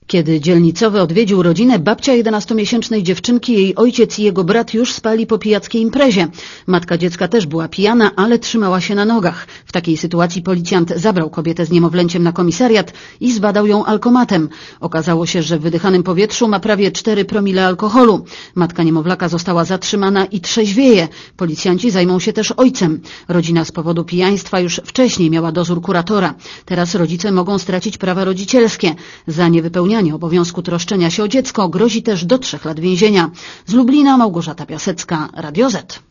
Kiedy dzielnicowy odwiedził rodzinę, babcia 11-miesięcznej dziewczynki, jej ojciec i jego brat już spali po pijackiej imprezie. Matka dziecka też była pijana, ale trzymała się na nogach. W takiej sytuacji policjant zabrał kobietę z niemowlęciem na komisariat i zbadał ją alkomatem. Okazało się, że w wydychanym powietrzu ma prawie 4 promile alkoholu. Matka niemowlaka została zatrzymana i trzeźwieje. Policjanci zajmą się też ojcem. Rodzina z powodu pijaństwa już wcześniej miała dozór kuratora. Teraz rodzice mogą stracić prawa rodzicielskie. Za niewypełnianie obowiązku troszczenia się o dziecko grozi też do 3 lat więzienia. Z Lublina Małgorzata Piasecka, Radio Z.